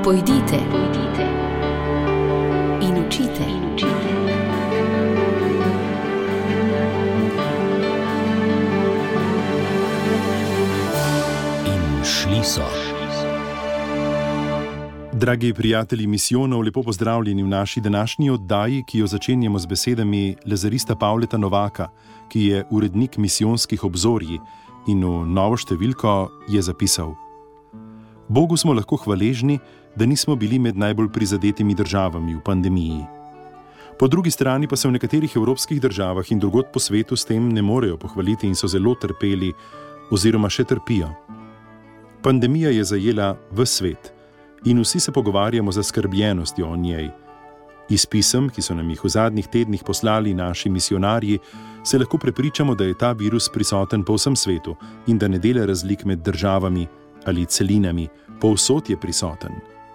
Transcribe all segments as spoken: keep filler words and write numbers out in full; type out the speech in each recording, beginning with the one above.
Pojdite, pojdite in učite, in učite. In šli so. Dragi prijatelji misijonov, lepo pozdravljeni v naši današnji oddaji, ki jo začenjamo z besedami lazarista Pavleta Novaka, ki je urednik misijonskih obzorij in v novo številko je zapisal: Bogu smo lahko hvaležni, da nismo bili med najbolj prizadetimi državami v pandemiji. Po drugi strani pa se v nekaterih evropskih državah in drugod po svetu s tem ne morejo pohvaliti in so zelo trpeli oziroma še trpijo. Pandemija je zajela ves svet in vsi se pogovarjamo z zaskrbljenostjo o njej. Iz pisem, ki so nam jih v zadnjih tednih poslali naši misijonarji, se lahko prepričamo, da je ta virus prisoten po vsem svetu in da ne dela razlik med državami ali celinami, povsod je prisoten.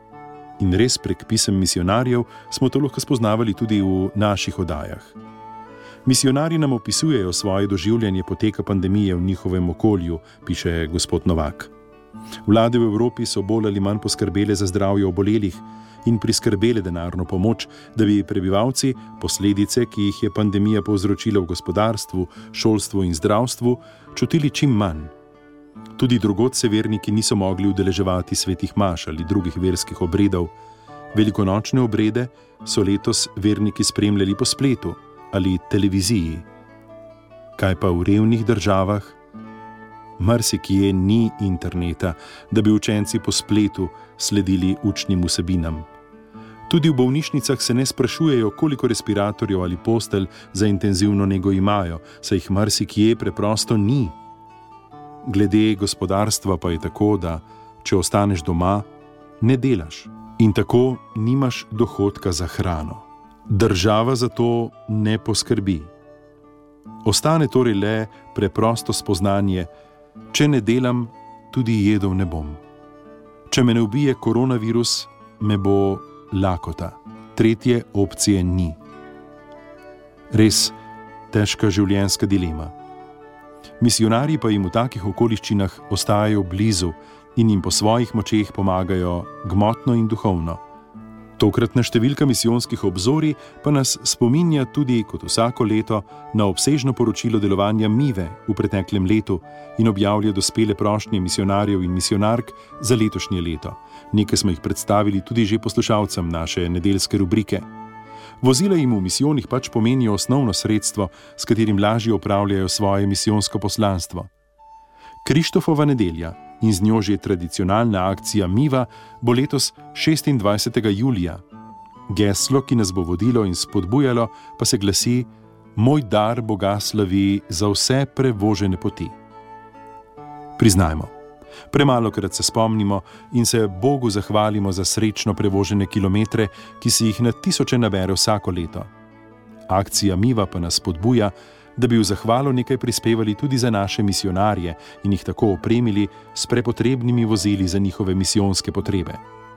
In res prek pisem misijonarjev smo to lahko spoznavali tudi v naših oddajah. Misijonarji nam opisujejo svoje doživljanje poteka pandemije v njihovem okolju, piše gospod Novak. Vlade v Evropi so bolj ali manj poskrbele za zdravje obolelih in priskrbele denarno pomoč, da bi prebivalci posledice, ki jih je pandemija povzročila v gospodarstvu, šolstvu in zdravstvu, čutili čim manj. Tudi drugod se verniki niso mogli udeleževati svetih maš ali drugih verskih obredov. Velikonočne obrede so letos verniki spremljali po spletu ali televiziji. Kaj pa v revnih državah? Marsikje ni interneta, da bi učenci po spletu sledili učnim vsebinam. Tudi v bolnišnicah se ne sprašujejo, koliko respiratorjev ali postelj za intenzivno nego imajo, saj jih marsikje preprosto ni. Glede gospodarstva pa je tako, da če ostaneš doma, ne delaš in tako nimaš dohodka za hrano. Država za to ne poskrbi. Ostane torej le preprosto spoznanje: če ne delam, tudi jedel ne bom. Če me ne ubije koronavirus, me bo lakota. Tretje opcije ni. Res težka življenjska dilema. Misijonarji pa jim v takih okoliščinah ostajajo blizu in jim po svojih močeh pomagajo gmotno in duhovno. Tokratna številka misijonskih obzorij pa nas spominja tudi, kot vsako leto, na obsežno poročilo delovanja Mive v preteklem letu in objavlja dospele prošnje misijonarjev in misijonark za letošnje leto. Nekaj smo jih predstavili tudi že poslušalcem naše nedeljske rubrike. Vozila jim v misijonih pač pomenijo osnovno sredstvo, s katerim lažje opravljajo svoje misijonsko poslanstvo. Krištofova nedelja in z njo že tradicionalna akcija Miva bo letos šestindvajsetega julija. Geslo, ki nas bo vodilo in spodbujalo, pa se glasi: Moj dar Boga slavi za vse prevožene poti. Priznajmo, premalokrat se spomnimo in se Bogu zahvalimo za srečno prevožene kilometre, ki si jih na tisoče nabere vsako leto. Akcija Miva pa nas spodbuja, da bi v zahvalo nekaj prispevali tudi za naše misijonarje in jih tako opremili s prepotrebnimi vozili za njihove misijonske potrebe.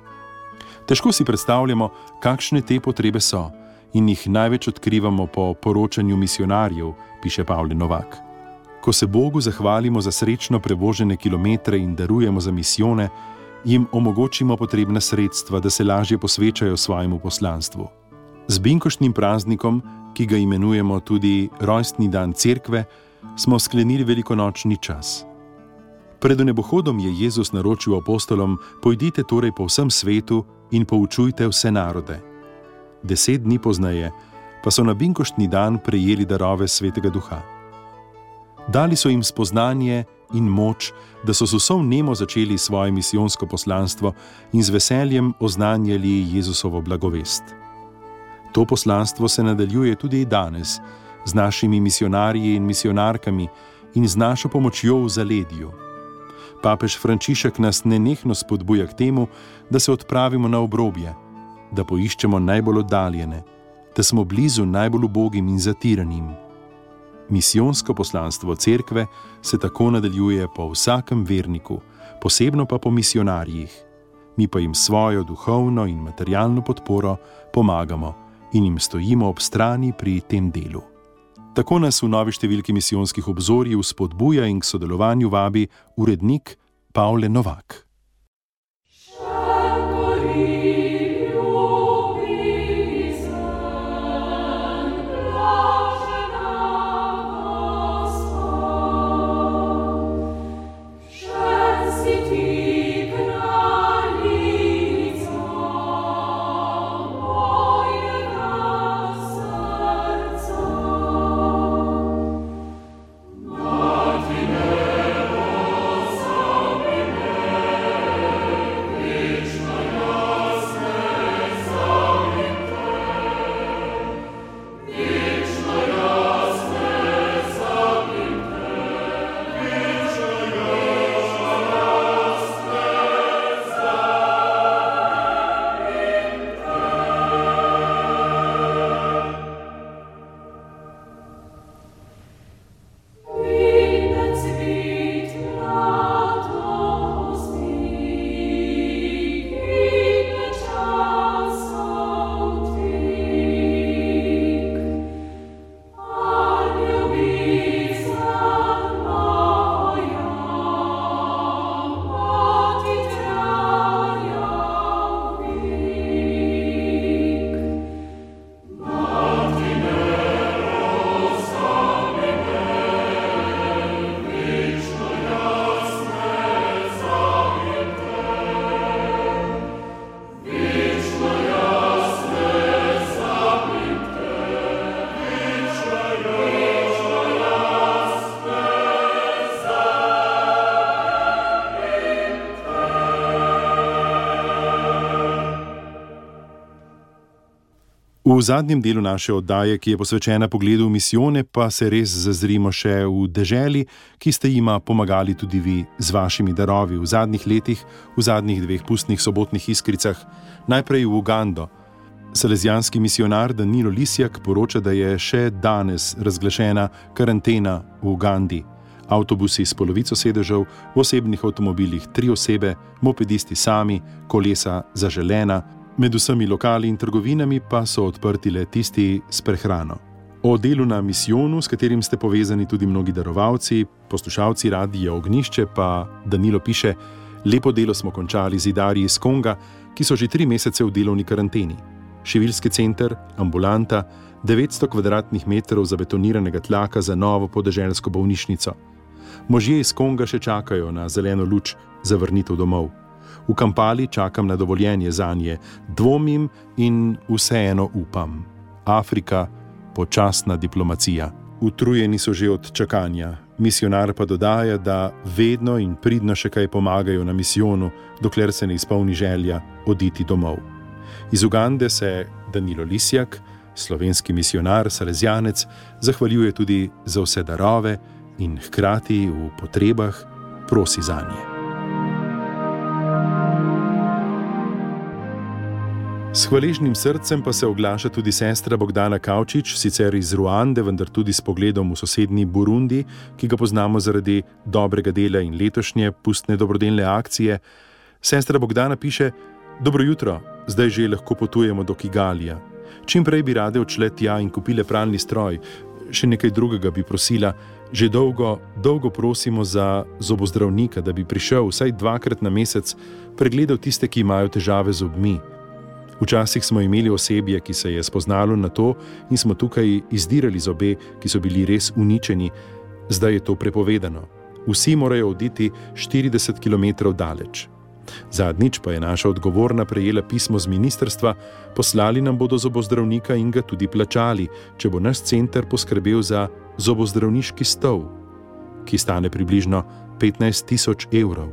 Težko si predstavljamo, kakšne te potrebe so, in jih največ odkrivamo po poročanju misijonarjev, piše Pavle Novak. Ko se Bogu zahvalimo za srečno prevožene kilometre in darujemo za misijone, jim omogočimo potrebna sredstva, da se lažje posvečajo svojemu poslanstvu. Z binkoštnim praznikom, ki ga imenujemo tudi rojstni dan cerkve, smo sklenili velikonočni čas. Pred nebohodom je Jezus naročil apostolom: Pojdite torej po vsem svetu in poučujte vse narode. Deset dni pozneje pa so na binkoštni dan prejeli darove Svetega Duha. Dali so jim spoznanje in moč, da so z vso vnemo začeli svoje misijonsko poslanstvo in z veseljem oznanjali Jezusovo blagovest. To poslanstvo se nadaljuje tudi danes z našimi misijonarji in misijonarkami in z našo pomočjo v zaledju. Papež Frančišek nas nenehno spodbuja k temu, da se odpravimo na obrobje, da poiščemo najbolj oddaljene, da smo blizu najbolj ubogim in zatiranim. Misijonsko poslanstvo cerkve se tako nadaljuje po vsakem verniku, posebno pa po misijonarjih. Mi pa jim svojo duhovno in materialno podporo pomagamo in jim stojimo ob strani pri tem delu. Tako nas v novi številki misijonskih obzorij spodbuja in k sodelovanju vabi urednik Pavle Novak. V zadnjem delu naše oddaje, ki je posvečena pogledu v misijone, pa se res zazrimo še v deželi, ki ste jima pomagali tudi vi z vašimi darovi v zadnjih letih, v zadnjih dveh pustnih sobotnih iskricah, najprej v Ugando. Salezijanski misionar Danilo Lisjak poroča, da je še danes razglašena karantena v Ugandi. Avtobusi s polovico sedežev, v osebnih avtomobilih tri osebe, mopedisti sami, kolesa zaželena, med vsemi lokali in trgovinami pa so odprti le tisti s prehrano. O delu na misijonu, s katerim ste povezani tudi mnogi darovalci, poslušalci Radia Ognjišče, pa Danilo piše: lepo delo smo končali zidarji iz Konga, ki so že tri mesece v delovni karanteni. Šiviljski center, ambulanta, devetsto kvadratnih metrov zabetoniranega tlaka za novo podeželsko bolnišnico. Možje iz Konga še čakajo na zeleno luč za vrnitev domov. V Kampali čakam na dovoljenje zanje, dvomim in vseeno upam. Afrika, počasna diplomacija. Utrujeni so že od čakanja. Misionar pa dodaja, da vedno in pridno še kaj pomagajo na misijonu, dokler se ne izpolni želja oditi domov. Iz Ugande se Danilo Lisjak, slovenski misionar, salezijanec, zahvaljuje tudi za vse darove in hkrati v potrebah prosi zanje. S hvaležnim srcem pa se oglaša tudi sestra Bogdana Kavčič, sicer iz Ruande, vendar tudi s pogledom v sosednji Burundi, ki ga poznamo zaradi dobrega dela in letošnje pustne dobrodelne akcije. Sestra Bogdana piše: dobro jutro, zdaj že lahko potujemo do Kigalija. Čim prej bi rade odšle tja in kupile pralni stroj. Še nekaj drugega bi prosila. Že dolgo, dolgo prosimo za zobozdravnika, da bi prišel vsaj dvakrat na mesec, pregledal tiste, ki imajo težave z zobmi. Včasih smo imeli osebje, ki se je spoznalo na to in smo tukaj izdirali zobe, ki so bili res uničeni. Zdaj je to prepovedano. Vsi morajo oditi štirideset kilometrov daleč. Zadnjič pa je naša odgovorna prejela pismo z ministrstva, poslali nam bodo zobozdravnika in ga tudi plačali, če bo naš center poskrbel za zobozdravniški stol, ki stane približno petnajst tisoč evrov.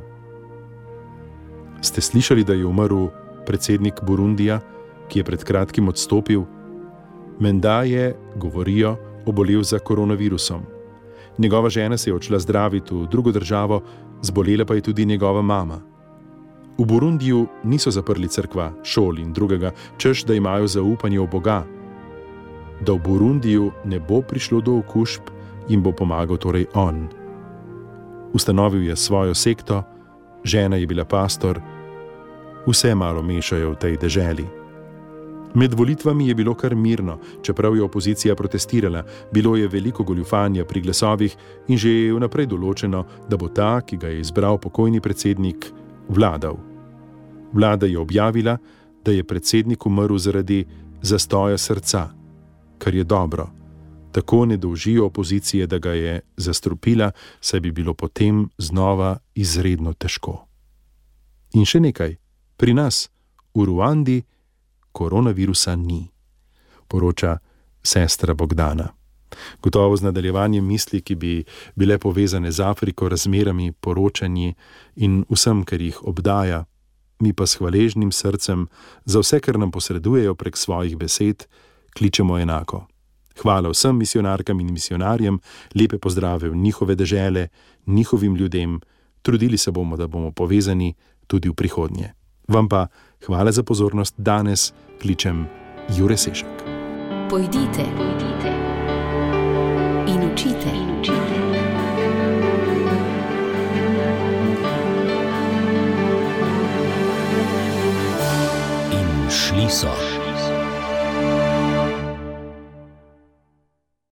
Ste slišali, da je umrl predsednik Burundija, ki je pred kratkim odstopil? Menda je, govorijo, obolel za koronavirusom. Njegova žena se je odšla zdraviti v drugo državo, zbolela pa je tudi njegova mama. V Burundiju niso zaprli cerkva, šol in drugega, češ da imajo zaupanje v Boga. Da v Burundiju ne bo prišlo do okužb, jim bo pomagal torej on. Ustanovil je svojo sekto, žena je bila pastor, vse malo mešajo v tej deželi. Med volitvami je bilo kar mirno, čeprav je opozicija protestirala, bilo je veliko goljufanja pri glasovih in že je vnaprej določeno, da bo ta, ki ga je izbral pokojni predsednik, vladal. Vlada je objavila, da je predsednik umrl zaradi zastoja srca, kar je dobro. Tako ne dolžijo opozicije, da ga je zastrupila, saj bi bilo potem znova izredno težko. In še nekaj. Pri nas, v Ruandi, koronavirusa ni, poroča sestra Bogdana. Gotovo z nadaljevanjem misli, ki bi bile povezane z Afriko, razmerami, poročanji in vsem, kar jih obdaja, mi pa s hvaležnim srcem za vse, kar nam posredujejo prek svojih besed, kličemo enako. Hvala vsem misionarkam in misionarjem, lepe pozdrave v njihove dežele, njihovim ljudem, trudili se bomo, da bomo povezani tudi v prihodnje. Vam pa hvala za pozornost, danes kličem Jure Sešak. Pojdite, pojdite in učite, in učite. In šli so.